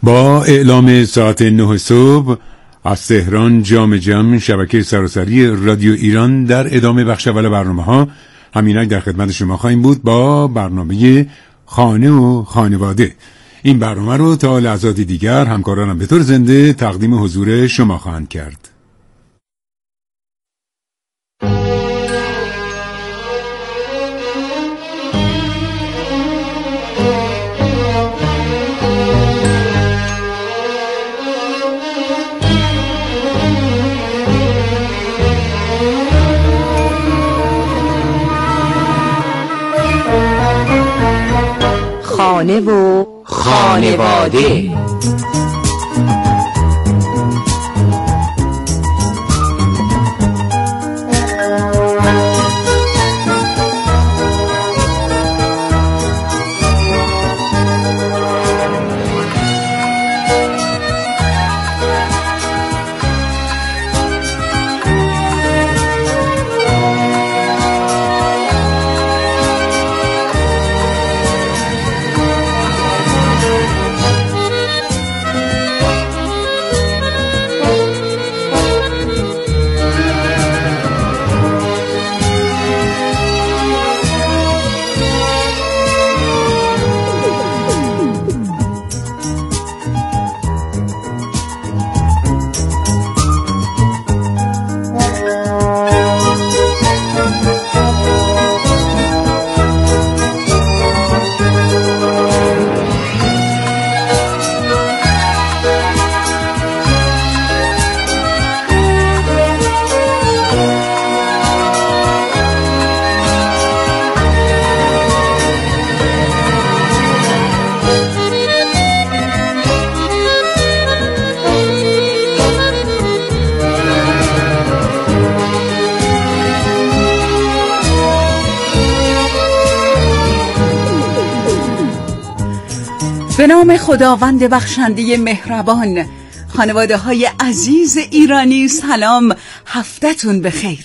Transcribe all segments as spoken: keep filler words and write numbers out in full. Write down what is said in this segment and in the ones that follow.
با اعلام ساعت نه صبح از تهران جام جم شبکه سراسری رادیو ایران در ادامه بخش اول برنامه ها همینک در خدمت شما خواهیم بود با برنامه خانه و خانواده. این برنامه رو تا لحظات دیگر همکارانم به طور زنده تقدیم حضور شما خواهند کرد. خانه و خانواده. به نام خداوند بخشنده مهربان. خانواده های عزیز ایرانی سلام، هفته‌تون بخیر.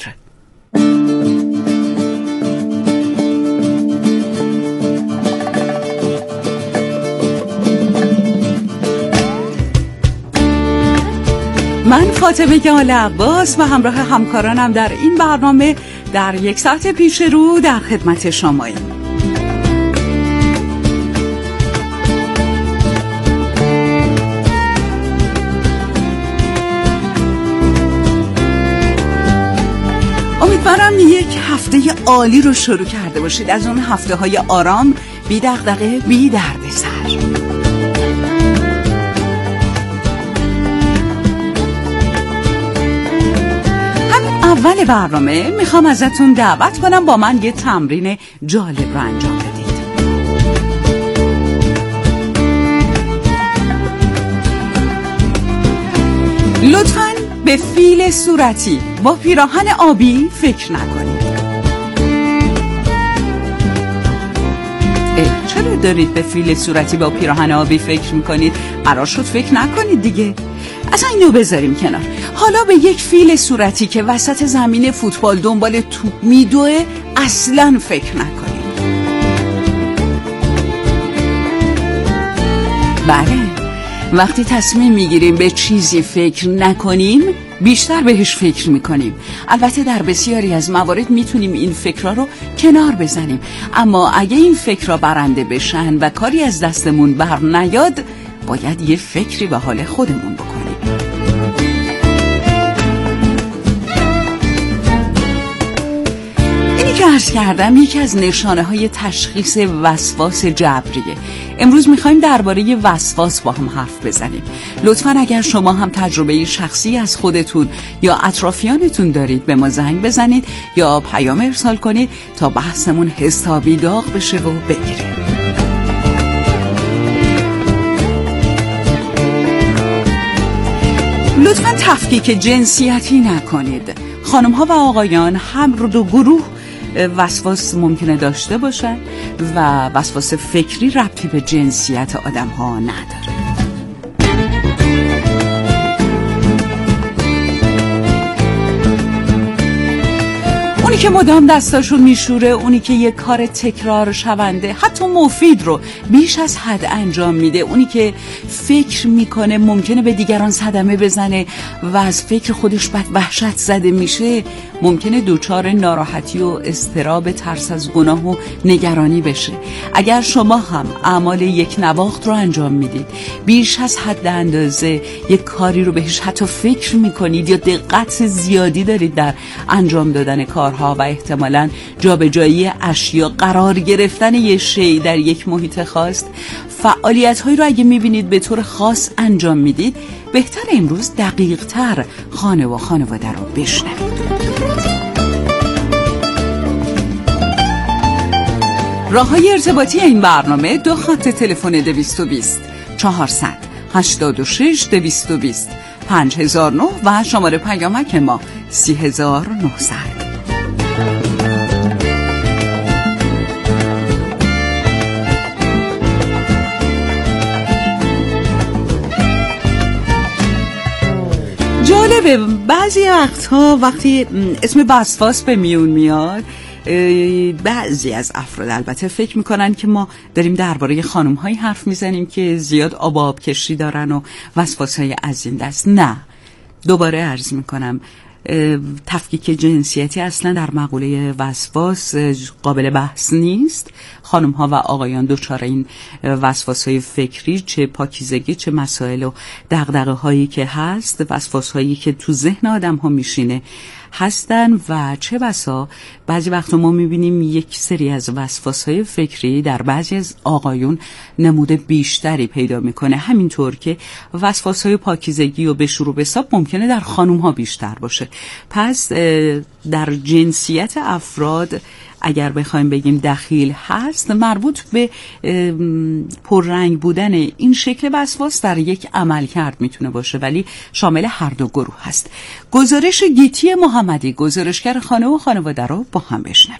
من فاطمه آل عباس و همراه همکارانم در این برنامه در یک ساعت پیش رو در خدمت شماییم. امیدوارم یک هفته عالی رو شروع کرده باشید، از اون هفته های آرام، بی دغدغه، بی دردسر. همین اول برنامه میخوام ازتون دعوت کنم با من یه تمرین جالب رو انجام بدید. لطفاً به فیل صورتی با پیراهن آبی فکر نکنید. چرا دارید به فیل صورتی با پیراهن آبی فکر میکنید؟ قرار شد فکر نکنید دیگه. اصلا اینو بذاریم کنار. حالا به یک فیل صورتی که وسط زمین فوتبال دنبال توپ میدوه اصلا فکر نکنید. بله، وقتی تصمیم میگیریم به چیزی فکر نکنیم بیشتر بهش فکر میکنیم. البته در بسیاری از موارد میتونیم این فکرها رو کنار بزنیم، اما اگه این فکرها برنده بشن و کاری از دستمون بر نیاد، باید یه فکری به حال خودمون بکنیم. اینی که عرض کردم یکی از نشانه های تشخیص وسواس جبریه. امروز میخوایم درباره وسواس با هم حرف بزنیم. لطفاً اگر شما هم تجربه شخصی از خودتون یا اطرافیانتون دارید به ما زنگ بزنید یا پیام ارسال کنید تا بحثمون حسابی داغ بشه و بگیره. لطفاً تفکیک جنسیتی نکنید. خانم ها و آقایان هم رو دو گروه وسواس ممکنه داشته باشن و وسواس فکری ربطی به جنسیت آدم ها نداره. اونی اونی که مدام دستاشو میشوره، اونی که یک کار تکرار شونده حتی مفید رو بیش از حد انجام میده، اونی که فکر میکنه ممکنه به دیگران صدمه بزنه و از فکر خودش بعد وحشت زده میشه، ممکنه دوچار ناراحتی و اضطراب، ترس از گناه و نگرانی بشه. اگر شما هم اعمال یک نواخت رو انجام میدید، بیش از حد اندازه یک کاری رو بهش حتی فکر میکنید یا دقت زیادی دارید در انجام دادن کارها و احتمالاً جابجایی اشیا، قرار گرفتن یه شی در یک محیط خاص، فعالیت هایی رو اگه میبینید به طور خاص انجام میدید، بهتر امروز دقیق تر خانه و خانواده رو بشنوید. راه‌های ارتباطی این برنامه: دو خط تلفن دویست و بیست چهارصد هشتاد و شش دویست و بیست پنج هزار و نه و شماره پیامک ما سی هزار و نهصد. جالبه بعضی وقتها وقتی اسم وسواس به میون میاد، بعضی از افراد البته فکر میکنن که ما داریم درباره خانم هایی حرف میزنیم که زیاد آب آب کشی دارن و وسواس های از این دست. نه، دوباره عرض میکنم تفکیک جنسیتی اصلا در مقوله وسواس قابل بحث نیست. خانم ها و آقایان دچار این وسواس های فکری، چه پاکیزگی، چه مسائل و دغدغه هایی که هست، وسواس هایی که تو ذهن آدم ها میشینه هستن و چه بسا بعضی وقتا ما میبینیم یک سری از وسواس‌های فکری در بعضی از آقایون نمود بیشتری پیدا میکنه، همینطور که وسواس‌های پاکیزگی و به شروع به حساب ممکنه در خانوم‌ها بیشتر باشه. پس در جنسیت افراد اگر بخوایم بگیم دخیل هست، مربوط به پررنگ بودن این شکل وسواس در یک عملکرد میتونه باشه، ولی شامل هر دو گروه هست. گزارش گیتی محمدی، گزارشگر خانه و خانواده رو با هم بشنویم.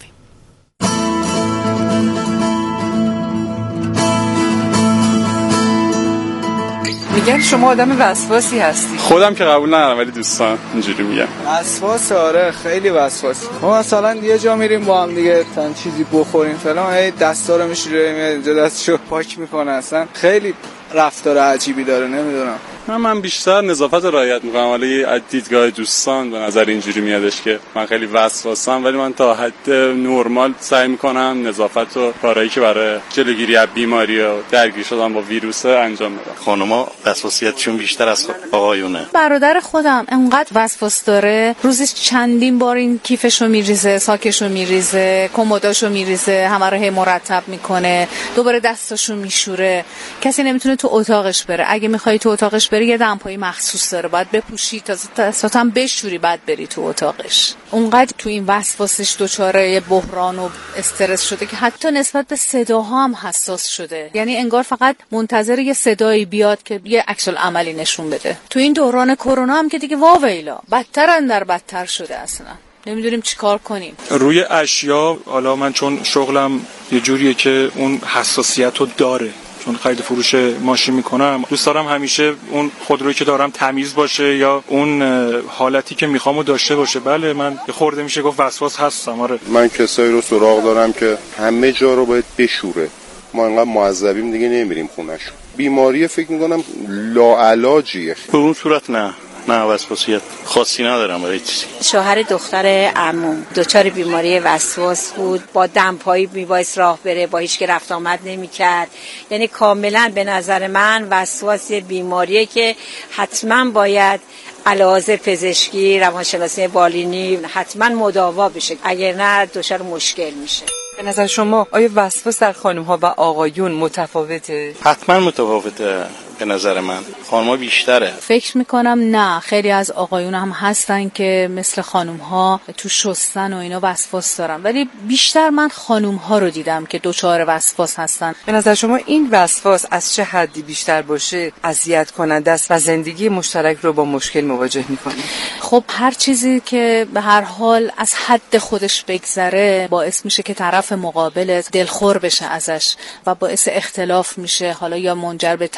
میگن شما آدم وسواسی هستی. خودم که قبول ندارم ولی دوستان اینجوری میگن. وسواس، آره خیلی وسواس. ما مثلا یه جا میریم با هم دیگه تن چیزی بخوریم فلان، هی دستا رو میشوریم اینجا دستشو پاک میکنه، اصلا خیلی رفتار عجیبی داره. نمیدونم، من من بیشتر نظافت رو رعایت میکنم، ولی از دیدگاه دوستان به نظر اینجوری میادش که من خیلی وسواسم، ولی من تا حد نرمال سعی میکنم نظافت و کارهایی که برای جلوگیری از بیماری و درگیر شدن با ویروس انجام بدم. خانوما وسواسیتشون بیشتر از آقایونه. برادر خودم انقدر وسواس داره، روزی چندین بار این کیفشو میریزه، ساکشو میریزه، کمداشو میریزه، همه رو هی مرتب میکنه، دوباره دستاشو میشوره. کسی نمیتونه تو اتاقش بره. اگه میخوای تو اتاقش بری یه دمپایی مخصوص داره، باید بپوشی تا دستات هم بشوری بعد بری تو اتاقش. اونقدر تو این وسواسش دچار بحران و استرس شده که حتی نسبت به صداها هم حساس شده. یعنی انگار فقط منتظر یه صدایی بیاد که یه عکس العملی نشون بده. تو این دوران کرونا هم که دیگه واویلا بدتر در بدتر شده، اصلا نمیدونیم چی کار کنیم. روی اشیا، حالا من چون شغلم یه جوریه که اون حساسیت رو داره، چون خرید فروش ماشین میکنم، دوست دارم همیشه اون خودرویی که دارم تمیز باشه یا اون حالتی که میخوامو داشته باشه. بله، من یه خورده میشه گفت وسواس هستم. آره، من کسایی رو سراغ دارم که همه جا رو باید بشوره. ما انقدر معذبیم دیگه نمیریم خونه‌شون. بیماری فکر میکنم لاعلاجیه. به اون صورت نه، نه وسواسیت خاصی ندارم برای چیزی. شوهر دختر عموم دچار بیماری وسواس بود، با دمپایی میبایست راه بره، با هیچ که رفت آمد نمیکرد. یعنی کاملا به نظر من وسواس بیماریه که حتما باید علاوه پزشکی، روانشناسی بالینی حتما مداوا بشه، اگر نه دچار مشکل میشه. به نظر شما آیا وسواس در خانم‌ها و آقایون متفاوته؟ حتما متفاوته. به نظر من خانم‌ها بیشتره. فکر میکنم نه، خیلی از آقایون هم هستن که مثل خانم‌ها تو شستن و اینا وسواس دارن، ولی بیشتر من خانم‌ها رو دیدم که دچار وسواس هستن. به نظر شما این وسواس از چه حدی بیشتر باشه اذیت کننده است و زندگی مشترک رو با مشکل مواجه میکنه؟ خب هر چیزی که به هر حال از حد خودش بگذره باعث میشه که طرف مقابل دلخور بشه ازش و باعث اختلاف میشه، حالا یا منجر به طلاق میشه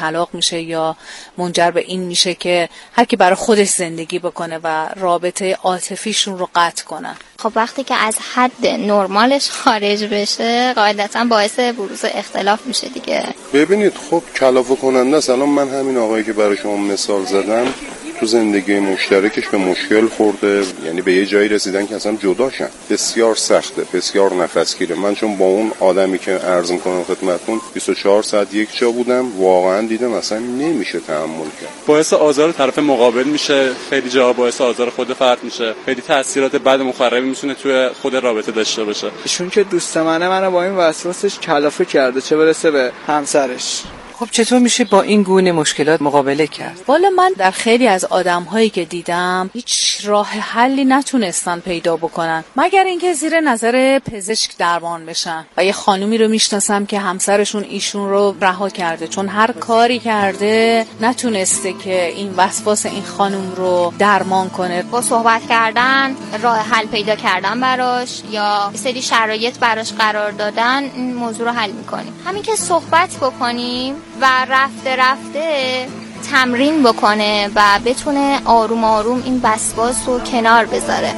میشه یا منجر به این میشه که هر کی برای خودش زندگی بکنه و رابطه عاطفیشون رو قطع کنن. خب وقتی که از حد نرمالش خارج بشه قاعدتا باعث بروز اختلاف میشه دیگه. ببینید خب کلافه کننده است. الان من همین آقایی که برای شما مثال زدم تو زندگی مشترکش به مشکل خورده، یعنی به یه جایی رسیدن که اصلا جداشن. بسیار سخته، بسیار نفسگیره. من چون با اون آدمی که عرض می‌کنم خدمتتون بیست و چهار ساعت یک جا بودم، واقعا دیدم اصلا نمیشه تحمل کرد. باعث آزار طرف مقابل میشه، خیلی جاها باعث آزار خود فرد میشه، خیلی تاثیرات بد مخربی میتونه توی خود رابطه داشته باشه. ایشون که دوست منه منو با این وسواسش کلافه کرده، چه برسه به همسرش. خب چطور میشه با این گونه مشکلات مقابله کرد؟ والا من در خیلی از آدم‌هایی که دیدم هیچ راه حلی نتونستن پیدا بکنن مگر اینکه زیر نظر پزشک درمان بشن. و یه خانومی رو میشناسم که همسرشون ایشون رو رها کرده چون هر کاری کرده نتونسته که این وسواس این خانوم رو درمان کنه. با صحبت کردن، راه حل پیدا کردن براش یا سری شرایط براش قرار دادن این موضوع رو حل می‌کنیم. همین که صحبت بکنیم و رفته رفته تمرین بکنه و بتونه آروم آروم این وسواس رو کنار بذاره.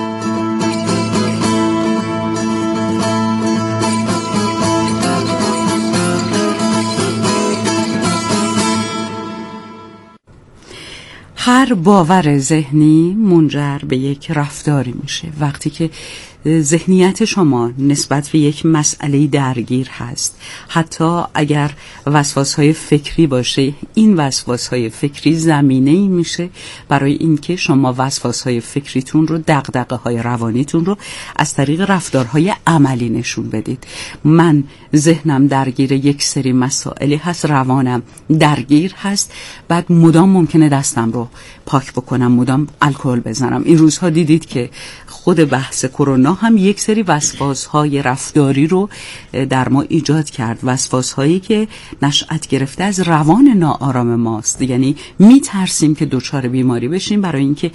هر باور ذهنی منجر به یک رفتاری میشه. وقتی که ذهنیت شما نسبت به یک مسئله درگیر هست، حتی اگر وسواس‌های فکری باشه، این وسواس‌های فکری زمینه‌ای میشه برای اینکه شما وسواس‌های فکریتون رو، دغدغه‌های روانیتون رو از طریق رفتارهای عملی نشون بدید. من ذهنم درگیر یک سری مسائلی هست، روانم درگیر هست، بعد مدام ممکنه دستم رو پاک بکنم، مدام الکل بزنم. این روزها دیدید که خود بحث کرونا هم یک سری وسواس‌های رفتاری رو در ما ایجاد کرد، وسواس‌هایی که نشأت گرفته از روان ناآرام ماست. یعنی میترسیم که دچار بیماری بشیم برای اینکه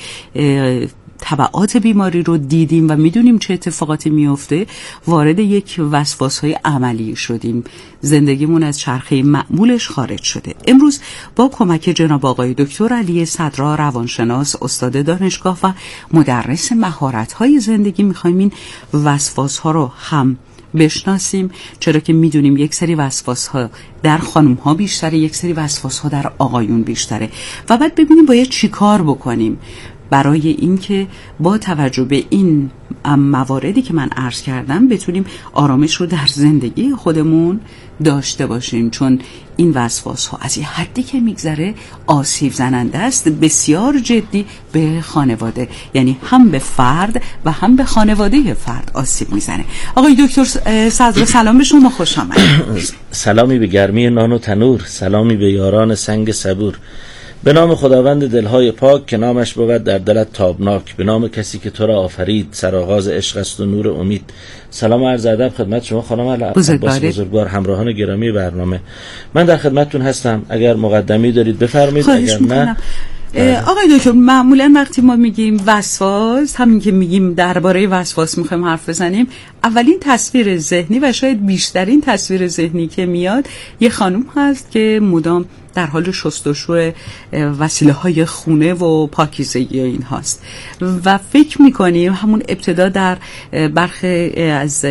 تبعات بیماری رو دیدیم و میدونیم چه اتفاقاتی میفته، وارد یک وسواس‌های عملی شدیم، زندگیمون از چرخه معمولش خارج شده. امروز با کمک جناب آقای دکتر علی صدرا، روانشناس، استاد دانشگاه و مدرس مهارت‌های زندگی، می‌خوایم این وسواس‌ها رو هم بشناسیم، چرا که میدونیم یک سری وسواس‌ها در خانم‌ها بیشتره، یک سری وسواس‌ها در آقایون بیشتره و بعد ببینیم باید چی کار بکنیم برای اینکه با توجه به این مواردی که من عرض کردم بتونیم آرامش رو در زندگی خودمون داشته باشیم. چون این وسواس ها از یه حدی که میگذره آسیب زننده است، بسیار جدی به خانواده، یعنی هم به فرد و هم به خانواده فرد آسیب میزنه. آقای دکتر صدرا سلام به شما، خوش آمدید. سلامی به گرمی نان و تنور، سلامی به یاران سنگ صبور. به نام خداوند دلهای پاک که نامش بود در دلت تابناک، به نام کسی که تو را آفرید، سرآغاز عشق است و نور امید. سلام و عرض ادب خدمت شما خانم عباس بزرگوار، همراهان گرامی برنامه. من در خدمتتون هستم، اگر مقدمی دارید بفرمایید، اگر نه. آقای دکتر معمولا وقتی ما میگیم وسواس، همین که میگیم درباره وسواس میخوایم حرف بزنیم، اولین تصویر ذهنی و شاید بیشترین تصویر ذهنی که میاد یه خانم هست که مدام در حال شستشو وسیله های خونه و پاکیزگی این هاست و فکر میکنیم همون ابتدا در برخی از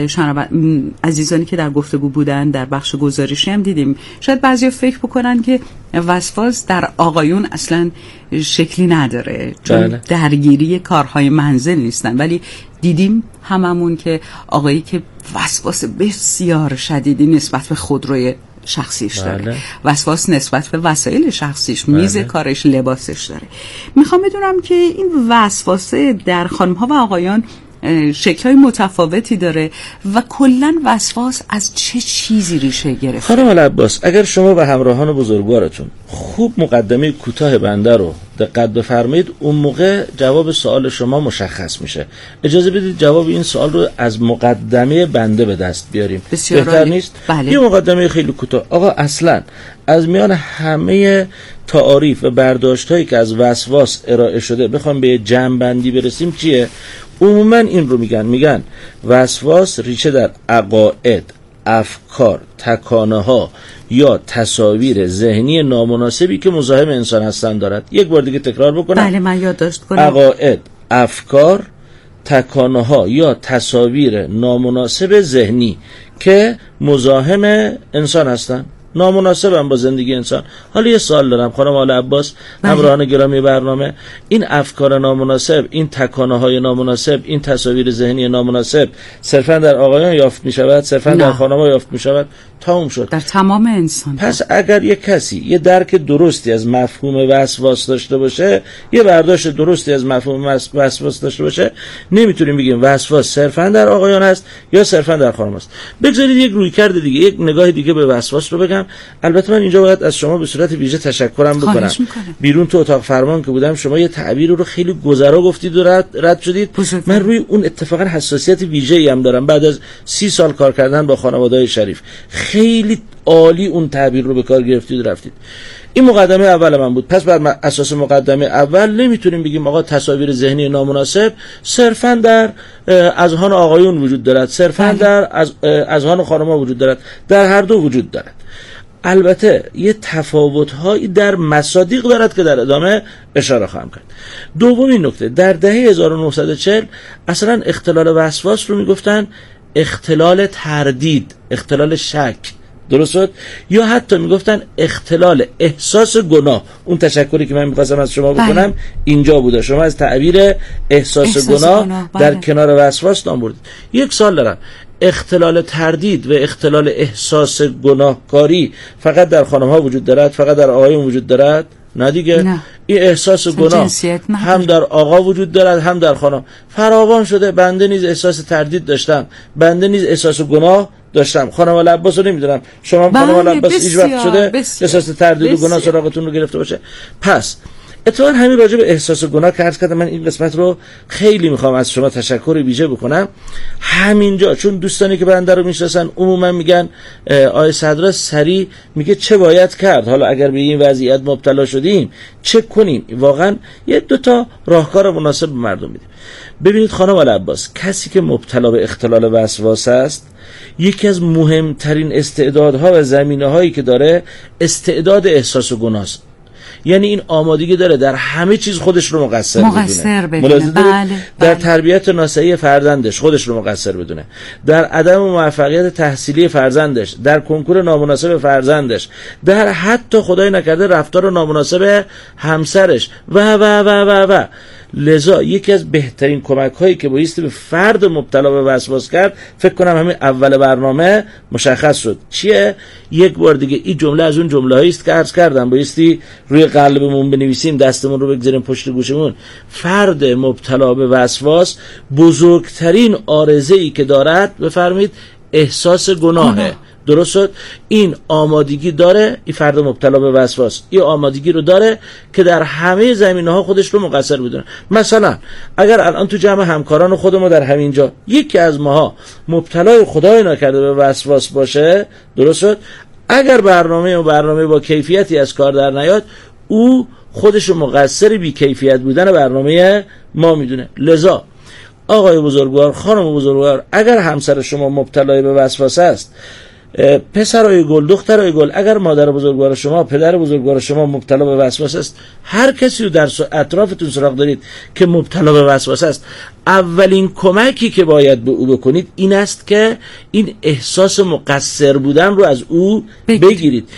عزیزانی که در گفتگو بودن در بخش گزارشی هم دیدیم، شاید بعضی فکر بکنن که وسواس در آقایون اصلا شکلی نداره چون بله. درگیری کارهای منزل نیستن، ولی دیدیم هممون که آقایی که وسواس بسیار شدیدی نسبت به خودروی شخصیش داره، بله. وسواس نسبت به وسایل شخصیش، میز بله. کارش، لباسش داره. میخوام بدونم که این وسواسه در خانم‌ها و آقایان شکل‌های متفاوتی داره و کلاً وسواس از چه چیزی ریشه گرفته؟ خانم عباس، اگر شما و همراهان بزرگوارتون خوب مقدمه کوتاه بنده رو دقت بفرمایید، اون موقع جواب سوال شما مشخص میشه. اجازه بدید جواب این سوال رو از مقدمه بنده به دست بیاریم. بهتر نیست؟ بله. یه مقدمه خیلی کوتاه. آقا اصلاً از میان همه تعاریف و برداشت‌هایی که از وسواس ارائه شده بخوام به جمع‌بندی برسیم چیه؟ عموما این رو میگن میگن وسواس ریشه در عقاید، افکار، تکانه ها یا تصاویر ذهنی نامناسبی که مزاحم انسان هستند دارد. یک بار دیگه تکرار بکنم. بله من یادداشت کنم. عقاید، افکار، تکانه ها یا تصاویر نامناسب ذهنی که مزاحم انسان هستند، نامناسبم با زندگی انسان. حالا یه سوال دارم خانم آل عباس، همراهان گرامی برنامه، این افکار نامناسب، این تکانه های نامناسب، این تصاویر ذهنی نامناسب صرفا در آقایان یافت می شود؟ صرفا در خانم‌ها یافت می شود؟ تمام شد. در تمام انسان. پس اگر یک کسی یه درک درستی از مفهوم وسواس داشته باشه، یه برداشت درستی از مفهوم وسواس داشته باشه، نمیتونیم بگیم وسواس صرفا در آقایان است یا صرفا در خانم است. بگذارید یک رویکرد دیگه، یک نگاه دیگه به وسواس رو بگم. البته من اینجا باید از شما به صورت ویژه تشکرم بکنم. بیرون تو اتاق فرمان که بودم شما یه تعبیر رو خیلی گذرا گفتید و رد, رد شدید. من روی اون اتفاقا حساسیت ویژه‌ای هم دارم بعد از سی سال کار کردن با خانواده‌های شریف. خیلی عالی اون تعبیر رو به کار گرفتید و رفتید. این مقدمه اول من بود. پس بر اساس مقدمه اول نمیتونیم بگیم آقا تصاویر ذهنی نامناسب صرفا در اذهان آقایون وجود دارد، صرفا در از اذهان خانم‌ها وجود دارد. در هر دو وجود دارد. البته یه تفاوت‌هایی در مصادیق دارد که در ادامه اشاره خواهم کرد. دومین نکته، در دهه هزار و نهصد و چهل اصلا اختلال وسواس رو میگفتن اختلال تردید، اختلال شک، درست شد؟ یا حتی میگفتن اختلال احساس گناه. اون تشکری که من میخواستم از شما بکنم بله. اینجا بوده. شما از تعبیر احساس, احساس گناه, گناه بله. در کنار وسواس نام بردید. یک سال دارم، اختلال تردید و اختلال احساس گناهکاری فقط در خانم ها وجود دارد، فقط در آقایون وجود دارد؟ نه دیگه. نه. این احساس گناه هم در آقا وجود دارد هم در خانم. فراوان شده. بنده نیز احساس تردید داشتم، بنده نیز احساس گناه داشتم. خانم آل عباس رو نمیدونم شما خانم آل عباس هیچ وقت شده احساس تردید و گناه سراغتون رو گرفته باشه؟ پس اتفاقا همین راجع به احساس گناه که عرض کردم، من این قسمت رو خیلی میخوام از شما تشکر ویژه بکنم. همینجا چون دوستانی که بنده رو میشناسن عموما میگن آقای صدرا سری میگه چه باید کرد حالا اگر به این وضعیت مبتلا شدیم چه کنیم. واقعا یه دو تا راهکار مناسب به مردم میدیم. ببینید خانم آل عباس، کسی که مبتلا به اختلال وسواس است یکی از مهمترین استعدادها و زمینه‌هایی که داره استعداد احساس گناه است. یعنی این آمادگی داره در همه چیز خودش رو مقصر, مقصر بدونه, بدونه. بله، در بله. تربیت ناصحی فرزندش خودش رو مقصر بدونه، در عدم موفقیت تحصیلی فرزندش، در کنکور نامناسب فرزندش، در حتی خدای نکرده رفتار نامناسب همسرش و و و و و لذا یکی از بهترین کمک هایی که بایستی به فرد مبتلا به وسواس کرد، فکر کنم همین اول برنامه مشخص شد چیه. یک بار دیگه این جمله از اون جمله هایی است که عرض کردم بایستی روی قلبمون بنویسیم، دستمون رو بگذاریم پشت گوشمون. فرد مبتلا به وسواس بزرگترین عارضه‌ای که دارد بفرمایید احساس گناهه. درست شد؟ این آمادگی داره، این فرد مبتلا به وسواس این آمادگی رو داره که در همه زمینه‌ها خودش رو مقصر بدونه. مثلا اگر الان تو جمع همکاران خود ما در همینجا یکی از ماها مبتلای خدای نکرده به وسواس باشه، درست شد؟ اگر برنامه و برنامه با کیفیتی از کار در نیاد، او خودش رو مقصر بی کیفیت بودن برنامه ما میدونه. لذا آقای بزرگوار، خانم بزرگوار، اگر همسر شما مبتلای به وسواس است، پسرای گل، دخترای گل، اگر مادر بزرگوار شما، پدر بزرگوار شما مبتلا به وسواس است، هر کسی رو در اطرافتون سراغ دارید که مبتلا به وسواس است، اولین کمکی که باید به او بکنید این است که این احساس مقصر بودن رو از او بگیرید.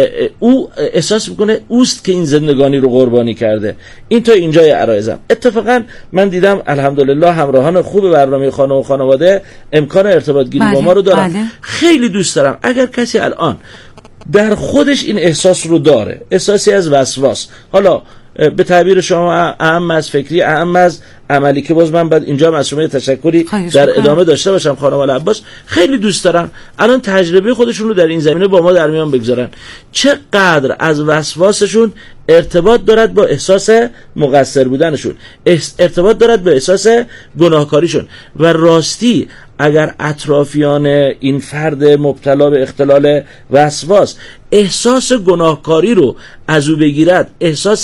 او احساس میکنه اوست که این زندگانی رو قربانی کرده. این تا اینجای عرایزم. اتفاقا من دیدم الحمدلله همراهان خوب برنامه خانه و خانواده امکان ارتباط گیری با ما رو دارن. بله. خیلی دوست دارم اگر کسی الان در خودش این احساس رو داره، احساسی از وسواس، حالا به تعبیر شما اهم از فکری، اهم از عملی، که باز من بعد اینجا از شما تشکری در ادامه داشته باشم خانم آل عباس، خیلی دوست دارم الان تجربه خودشون رو در این زمینه با ما در میان بگذارن، چقدر از وسواسشون ارتباط دارد با احساس مقصر بودنشون، ارتباط دارد با احساس گناهکاریشون. و راستی اگر اطرافیان این فرد مبتلا به اختلال وسواس احساس گناهکاری رو از او بگیرد، احساس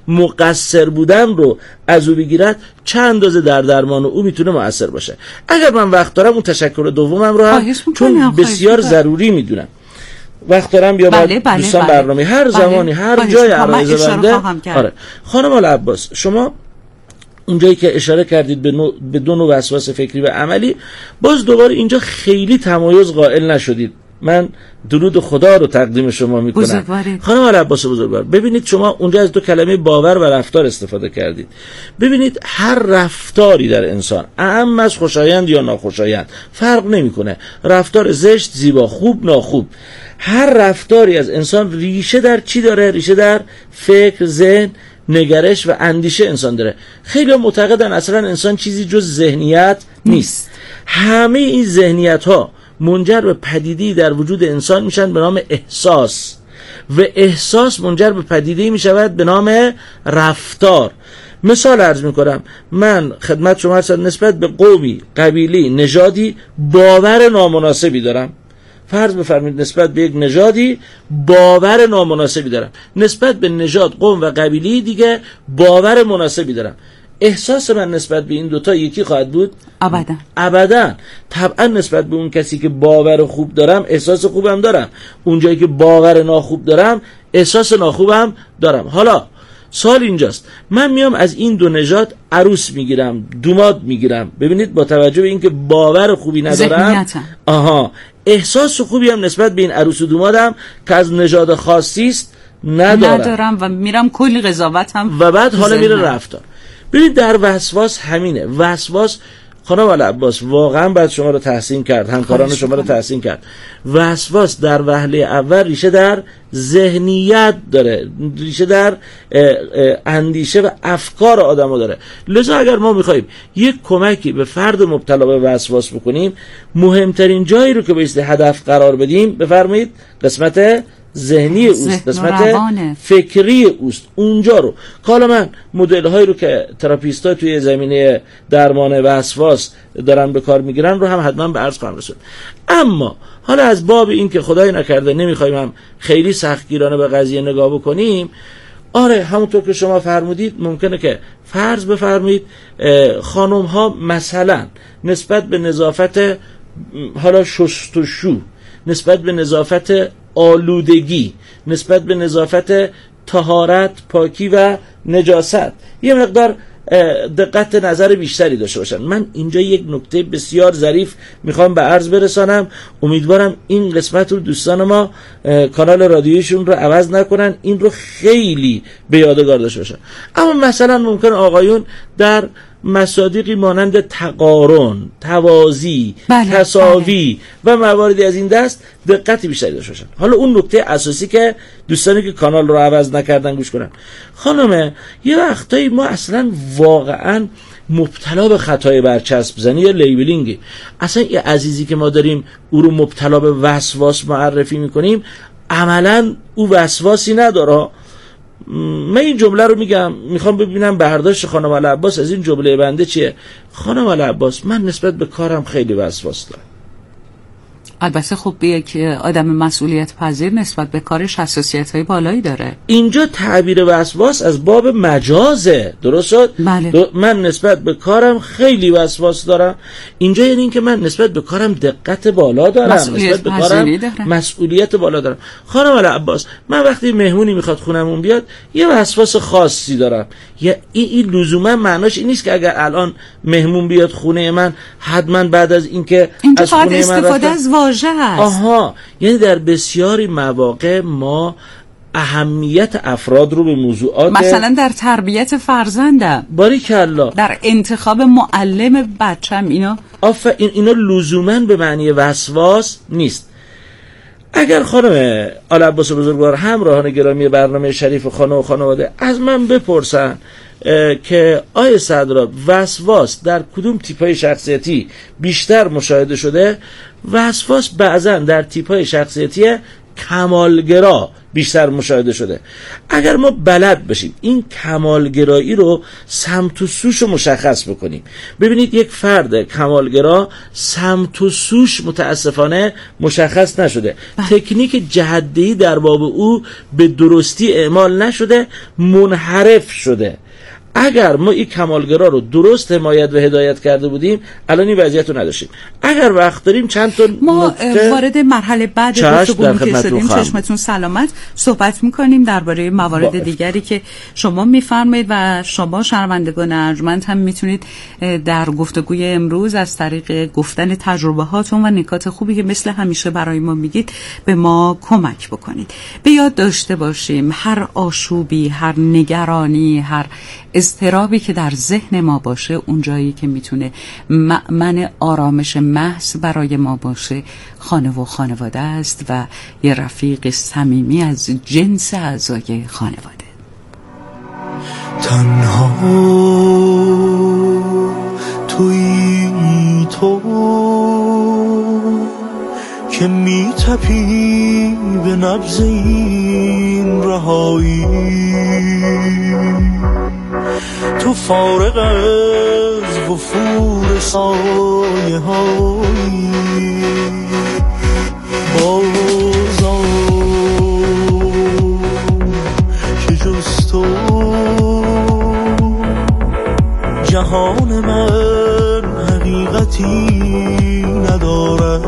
مقصر بودن رو از او بگیرد، چند اندازه در درمان او میتونه مؤثر باشه. اگر من وقت دارم اون تشکر دومم رو هم چون بسیار ضروری میدونم، وقت دارم بیا بله بله دوستان بله. برنامه هر بله. زمانی هر بله. جای عرایض بنده. آره. خانم العباس، شما اونجایی که اشاره کردید به, نوع، به دو نوع وسواس فکری و عملی، باز دوباره اینجا خیلی تمایز قائل نشدید. من درود خدا رو تقدیم شما میکنم خانم العباس بزرگوار. ببینید شما اونجا از دو کلمه باور و رفتار استفاده کردید. ببینید هر رفتاری در انسان، اعم از خوشایند یا ناخوشایند فرق نمیکنه، رفتار زشت، زیبا، خوب، ناخوب، هر رفتاری از انسان ریشه در چی داره؟ ریشه در فکر، ذهن، نگرش و اندیشه انسان داره. خیلی معتقدن اصلا انسان چیزی جز ذهنیت نیست. همه این ذهنیت ها منجر به پدیده‌ای در وجود انسان میشن به نام احساس و احساس منجر به پدیده‌ای میشود به نام رفتار. مثال عرض میکنم، من خدمت شما هستم نسبت به قومی، قبیلی، نژادی باور نامناسبی دارم. فرض بفرمایید نسبت به یک نژادی باور نامناسبی دارم، نسبت به نژاد، قوم و قبیلی دیگه باور مناسبی دارم. احساس من نسبت به این دوتا یکی خواهد بود؟ ابدا ابدا. طبعا نسبت به اون کسی که باور خوب دارم احساس خوبم دارم، اونجایی که باور ناخوب دارم احساس ناخوبم دارم. حالا سوال اینجاست، من میام از این دو نژاد عروس میگیرم، دوماد میگیرم. ببینید با توجه به اینکه باور خوبی ندارم، آها، احساس خوبی هم نسبت به این عروس و دومادم که از نژاد خاصی است ندارم. ندارم و میرم کلی قضاوت هم و بعد حالا میره رفتار. ببینید در وسواس همینه. وسواس خانم العباس واقعا باید شما رو تحسین کرد، همکاران شما رو تحسین کرد. وسواس در وهله اول ریشه در ذهنیت داره، ریشه در اندیشه و افکار آدمو داره. لذا اگر ما میخوایم یک کمکی به فرد مبتلا به وسواس بکنیم، مهمترین جایی رو که بایستی هدف قرار بدیم، بفرمایید قسمت ذهنی اوست، قسمت فکری اوست. اونجا رو حالا من مدل هایی رو که تراپیست ها توی زمینه درمان وسواس دارن به کار میگیرن رو هم حتما به عرض خواهم رسوند. اما حالا از باب این که خدای نکرده نمیخوایم هم خیلی سختگیرانه به قضیه نگاه بکنیم، آره همونطور که شما فرمودید ممکنه که فرض بفرمایید خانم ها مثلا نسبت به نظافت، حالا شستشو، نسبت به نظافت آلودگی، نسبت به نظافت طهارت، پاکی و نجاست یه مقدار دقت نظر بیشتری داشته باشن. من اینجا یک نکته بسیار ظریف میخوام به عرض برسانم، امیدوارم این قسمت رو دوستان ما کانال رادیویشون رو عوض نکنن، این رو خیلی به یادگار داشته باشن. اما مثلا ممکن آقایون در مصادیقی مانند تقارن، توازی، بله، تساوی بله. و مواردی از این دست دقتی بیشتری داشته باشن. حالا اون نکته اساسی که دوستانی که کانال رو عوض نکردن گوش کنن. خانم یه وقتایی ما اصلا واقعا مبتلا به خطای برچسب زنی یا لیبلینگی، اصلا یه عزیزی که ما داریم او رو مبتلا به وسواس معرفی میکنیم، عملا او وسواسی نداره. من این جمله رو میگم، میخوام ببینم برداشت خانم العباس از این جمله بنده چیه. خانم العباس من نسبت به کارم خیلی وسواس دارم. البته خب یک آدم مسئولیت پذیر نسبت به کارش حساسیت های بالایی داره. اینجا تعبیر وسواس از باب مجازه، درست شد؟ بله. در... من نسبت به کارم خیلی وسواس دارم. اینجا یعنی این که من نسبت به کارم دقت بالا دارم، نسبت به کارم دارم. مسئولیت بالا دارم. خانم العباس من وقتی مهمونی میخواد خونمون بیاد یه وسواس خاصی دارم. یه این, این لزوما معناش این نیست که اگر الان مهمون بیاد خونه من حتما بعد از اینکه از خونه من استفاده از واژه هست. آها، یعنی در بسیاری مواقع ما اهمیت افراد رو به موضوعات، مثلا در تربیت فرزندم، باریکلا، در انتخاب معلم بچم، اینا آفرین، این اینا لزوما به معنی وسواس نیست. اگر خانم العباس بزرگوار همراهان گرامی برنامه شریف خانه و خانواده از من بپرسن که آیا صدرا وسواس در کدوم تیپ‌های شخصیتی بیشتر مشاهده شده، وسواس بعضا در تیپ‌های شخصیتی کمالگرا بیشتر مشاهده شده. اگر ما بلد بشیم این کمالگرایی رو سمت و سوش رو مشخص بکنیم. ببینید یک فرد کمالگرا سمت و سوش متاسفانه مشخص نشده، تکنیک جهت‌دهی در باب او به درستی اعمال نشده، منحرف شده. اگر ما این کمالگرا رو درست حمایت و هدایت کرده بودیم الان این وضعیت رو نداشتیم. اگر وقت داریم چند تا ما وارد مرحله بعد گفتگو که شدیم، چشمتون سلامت، صحبت میکنیم درباره موارد با... دیگری که شما میفرمایید و شما شنوندگان ارجمند هم میتونید در گفتگوی امروز از طریق گفتن تجربه هاتون و نکات خوبی که مثل همیشه برای ما میگید به ما کمک بکنید. به یاد داشته باشیم هر آشوبی، هر نگرانی، هر اضطرابی که در ذهن ما باشه، اون جایی که میتونه مأمن آرامش محض برای ما باشه خانه و خانواده است و یه رفیق صمیمی از جنس اعضای خانواده. تنها تویی تو که میتپی به نبض این رهایی، تو فارغ از وفور سایه هایی بازا که جز تو جهان من حقیقتی ندارد.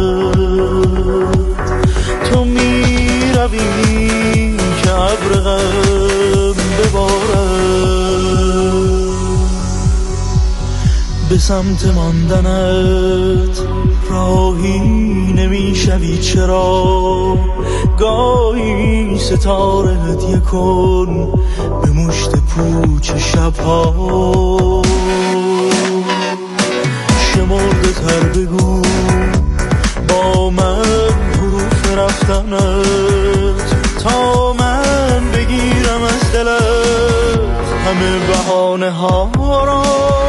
تو می روی که ابر غم ببارد، به سمت ماندنت راهی نمیشوی چرا؟ گاهی ستاره هدیه کن به مشت پوچ شبها، شمرده تر بگو با من حروف رفتنت تا من بگیرم از دلت همه بهانه ها را.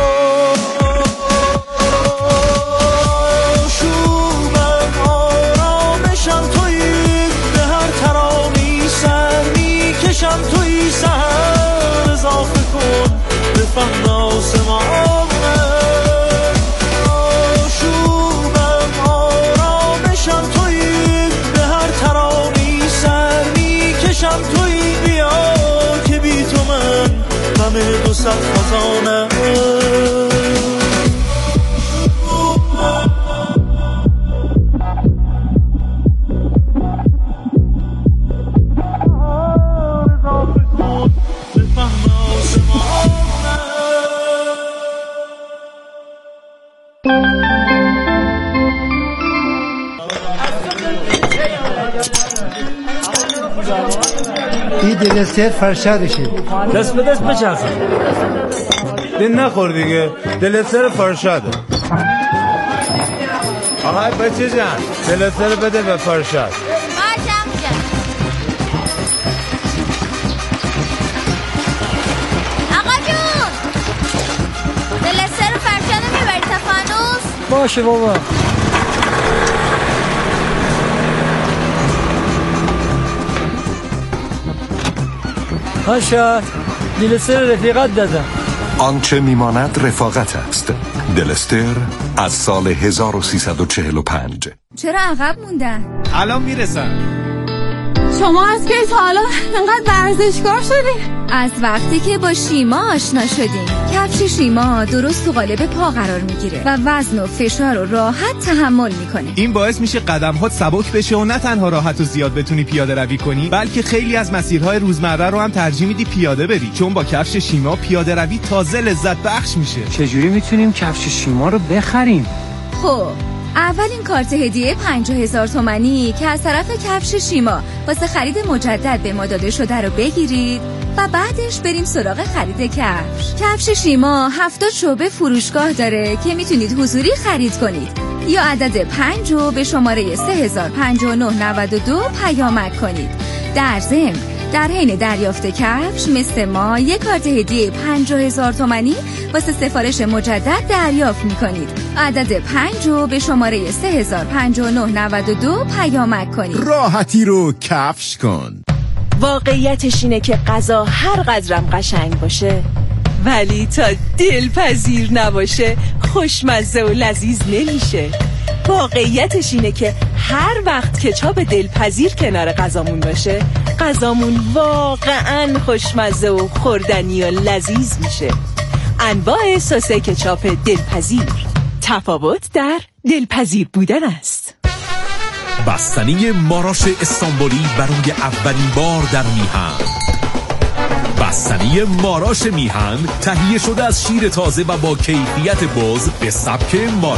توی سهر اضافه کن به فهم آسمانه، آشوبم آرامشم توی به هر ترانی سر میکشم توی بیا که بی تو من غم دو صد خزانه. این دلستر فرشادشه، دست به دست بچرخه، دل نخور دیگه، دلستر فرشاده. آهای بچه جان دلستر بده به فرشاد. آقا جون دلستر فرشاده میبری تا فانوس؟ باشه بابا. فرشاد دلستر رفیقت دادم. آنچه میماند رفاقت است. دلستر از سال هزار و سیصد و چهل و پنج. چرا عقب موندن؟ الان میرسن. شما از که تا حالا انقدر ورزشکار شدین؟ از وقتی که با شیما آشنا شدیم. کفش شیما درست تو قالب پا قرار میگیره و وزن و فشار رو راحت تحمل میکنه. این باعث میشه قدم‌هات سبک بشه و نه تنها راحت و زیاد بتونی پیاده روی کنی، بلکه خیلی از مسیرهای روزمره رو هم ترجیح میدی پیاده بری، چون با کفش شیما پیاده روی تازه لذت بخش میشه. چجوری میتونیم کفش شیما رو بخریم؟ خب اولین کارت هدیه پنجاه هزار تومانی که از طرف کفش شیما واسه خرید مجدد به ما داده شده رو بگیرید و بعدش بریم سراغ خرید کفش. کفش شیما هفتاد شعبه فروشگاه داره که میتونید حضوری خرید کنید یا عدد پنج رو به شماره سه هزار پنجاه و نه نود و دو پیامک کنید. در ضمن در حین دریافت کفش مثل ما یک کارت هدیه پنجاه هزار تومانی واسه سفارش مجدد دریافت میکنید. عدد پنج رو به شماره سه هزار پنجاه و نه نود و دو پیامک کنید. راحتی رو کفش کن. واقعیتش اینه که غذا هر قدرم قشنگ باشه ولی تا دلپذیر نباشه خوشمزه و لذیذ نمیشه. واقعیتش اینه که هر وقت کچاپ دلپذیر کنار غذامون باشه غذامون واقعا خوشمزه و خوردنی و لذیذ میشه. انواع سس کچاپ دلپذیر، تفاوت در دلپذیر بودن است. بستنی ماراش استانبولی برای اولین بار در میهن. بستنی ماراش میهن تهیه شده از شیر تازه و با کیفیت بز به سبک ماراش